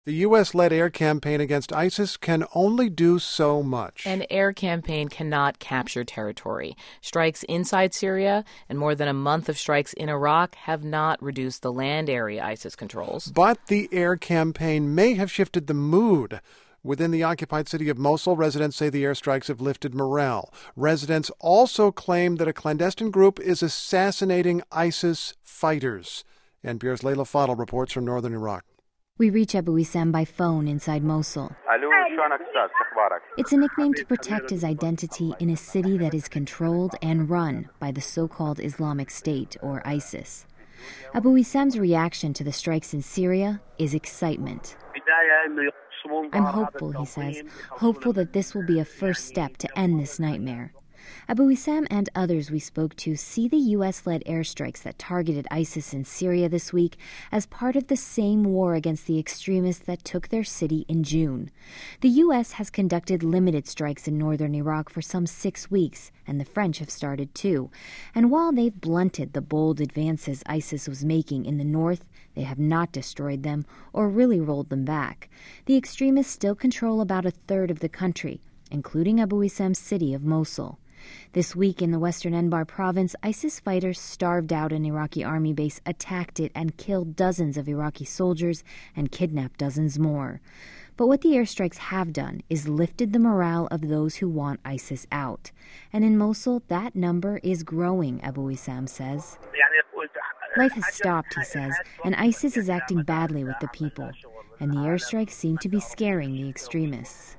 The U.S.-led air campaign against ISIS can only do so much. An air campaign cannot capture territory. Strikes inside Syria and more than a month of strikes in Iraq have not reduced the land area ISIS controls. But the air campaign may have shifted the mood. Within the occupied city of Mosul, residents say the airstrikes have lifted morale. Residents also claim that a clandestine group is assassinating ISIS fighters. NPR's Layla Fadel reports from northern Iraq. We reach Abu Wissam by phone inside Mosul. It's a nickname to protect his identity in a city that is controlled and run by the so-called Islamic State, or ISIS. Abu Wissam's reaction to the strikes in Syria is excitement. I'm hopeful, he says, hopeful that this will be a first step to end this nightmare. Abu Wissam and others we spoke to see the U.S.-led airstrikes that targeted ISIS in Syria this week as part of the same war against the extremists that took their city in June. The U.S. has conducted limited strikes in northern Iraq for some 6 weeks, and the French have started too. And while they've blunted the bold advances ISIS was making in the north, they have not destroyed them or really rolled them back. The extremists still control about a third of the country, including Abu Wissam's city of Mosul. This week in the western Anbar province, ISIS fighters starved out an Iraqi army base, attacked it, and killed dozens of Iraqi soldiers and kidnapped dozens more. But what the airstrikes have done is lifted the morale of those who want ISIS out. And in Mosul, that number is growing, Abu Wissam says. Life has stopped, he says, and ISIS is acting badly with the people. And the airstrikes seem to be scaring the extremists.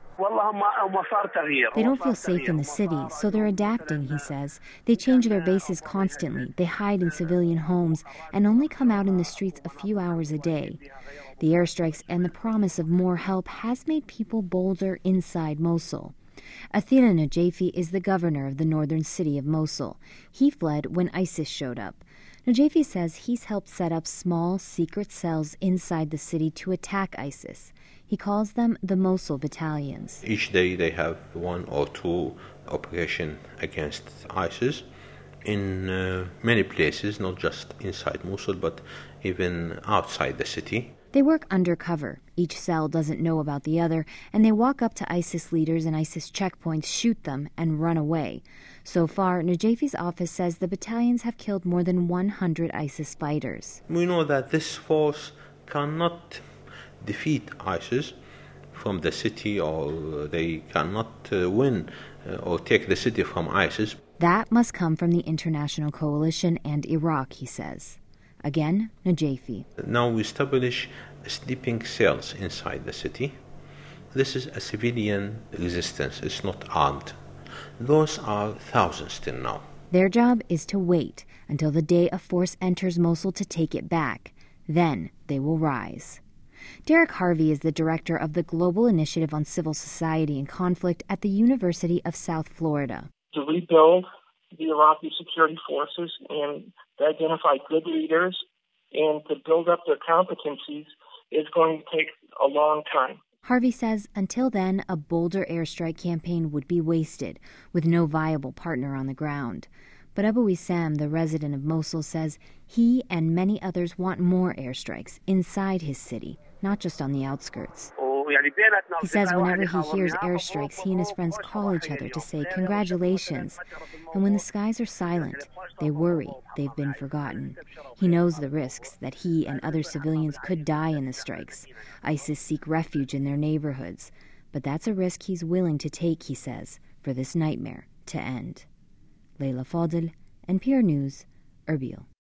They don't feel safe in the city, so they're adapting, he says. They change their bases constantly. They hide in civilian homes and only come out in the streets a few hours a day. The airstrikes and the promise of more help has made people bolder inside Mosul. Athina Najafi is the governor of the northern city of Mosul. He fled when ISIS showed up. Najafi says he's helped set up small, secret cells inside the city to attack ISIS. He calls them the Mosul battalions. Each day they have 1 or 2 operations against ISIS in many places, not just inside Mosul, but even outside the city. They work undercover. Each cell doesn't know about the other, and they walk up to ISIS leaders and ISIS checkpoints, shoot them, and run away. So far, Najafi's office says the battalions have killed more than 100 ISIS fighters. We know that this force cannot defeat ISIS from the city, or they cannot win or take the city from ISIS. That must come from the international coalition and Iraq, he says. Again, Najafi. Now we establish sleeping cells inside the city. This is a civilian resistance. It's not armed. Those are thousands till now. Their job is to wait until the day a force enters Mosul to take it back. Then they will rise. Derek Harvey is the director of the Global Initiative on Civil Society and Conflict at the University of South Florida. To rebuild the Iraqi security forces and to identify good leaders and to build up their competencies is going to take a long time. Harvey says until then, a bolder airstrike campaign would be wasted, with no viable partner on the ground. But Abu Wissam, the resident of Mosul, says he and many others want more airstrikes inside his city, not just on the outskirts. He says whenever he hears airstrikes, he and his friends call each other to say congratulations. And when the skies are silent, they worry they've been forgotten. He knows the risks, that he and other civilians could die in the strikes. ISIS seek refuge in their neighborhoods. But that's a risk he's willing to take, he says, for this nightmare to end. Layla Fadel, NPR News, Erbil.